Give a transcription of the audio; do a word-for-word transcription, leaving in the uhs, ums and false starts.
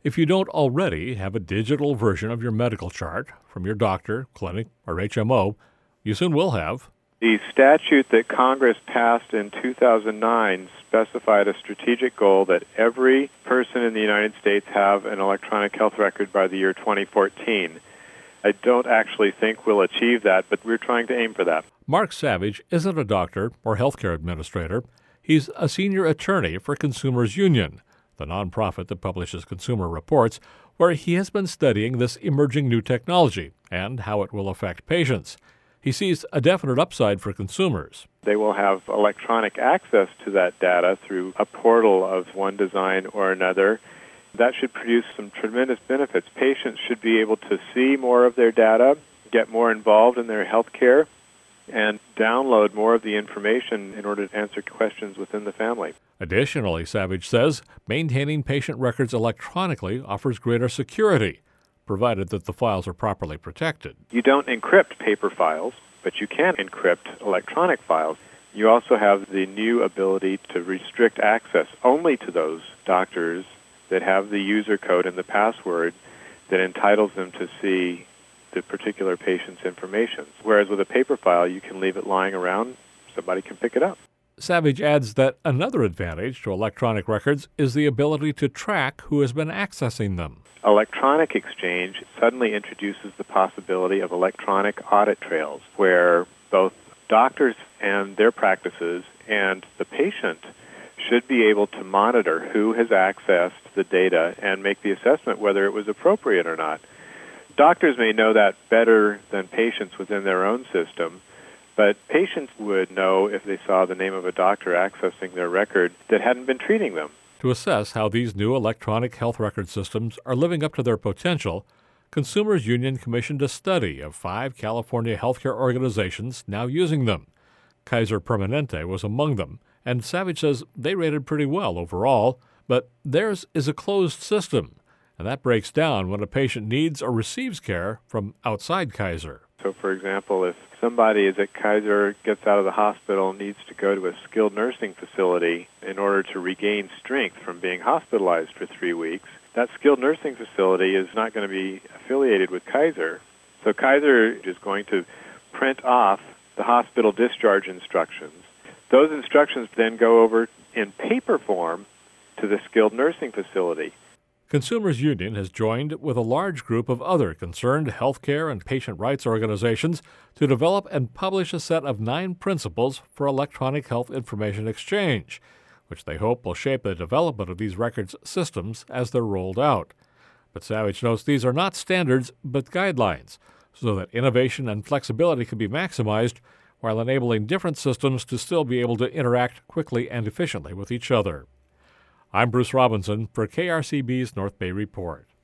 If you don't already have a digital version of your medical chart from your doctor, clinic, or H M O, you soon will have. The statute that Congress passed in two thousand nine specified a strategic goal that every person in the United States have an electronic health record by the year twenty fourteen. I don't actually think we'll achieve that, but we're trying to aim for that. Mark Savage isn't a doctor or healthcare administrator. He's a senior attorney for Consumers Union, the nonprofit that publishes consumer reports, where he has been studying this emerging new technology and how it will affect patients. He sees a definite upside for consumers. They will have electronic access to that data through a portal of one design or another. That should produce some tremendous benefits. Patients should be able to see more of their data, get more involved in their health care, and download more of the information in order to answer questions within the family. Additionally, Savage says, maintaining patient records electronically offers greater security, provided that the files are properly protected. You don't encrypt paper files, but you can encrypt electronic files. You also have the new ability to restrict access only to those doctors that have the user code and the password that entitles them to see the particular patient's information. Whereas with a paper file, you can leave it lying around, somebody can pick it up. Savage adds that another advantage to electronic records is the ability to track who has been accessing them. Electronic exchange suddenly introduces the possibility of electronic audit trails, where both doctors and their practices and the patient should be able to monitor who has accessed the data and make the assessment whether it was appropriate or not. Doctors may know that better than patients within their own system, but patients would know if they saw the name of a doctor accessing their record that hadn't been treating them. To assess how these new electronic health record systems are living up to their potential, Consumers Union commissioned a study of five California healthcare organizations now using them. Kaiser Permanente was among them, and Savage says they rated pretty well overall, but theirs is a closed system, and that breaks down when a patient needs or receives care from outside Kaiser. So, for example, if somebody is at Kaiser, gets out of the hospital, needs to go to a skilled nursing facility in order to regain strength from being hospitalized for three weeks, that skilled nursing facility is not going to be affiliated with Kaiser. So Kaiser is going to print off the hospital discharge instructions. Those instructions then go over in paper form to the skilled nursing facility. Consumers Union has joined with a large group of other concerned healthcare and patient rights organizations to develop and publish a set of nine principles for electronic health information exchange, which they hope will shape the development of these records systems as they're rolled out. But Savage notes these are not standards, but guidelines, so that innovation and flexibility can be maximized while enabling different systems to still be able to interact quickly and efficiently with each other. I'm Bruce Robinson for K R C B's North Bay Report.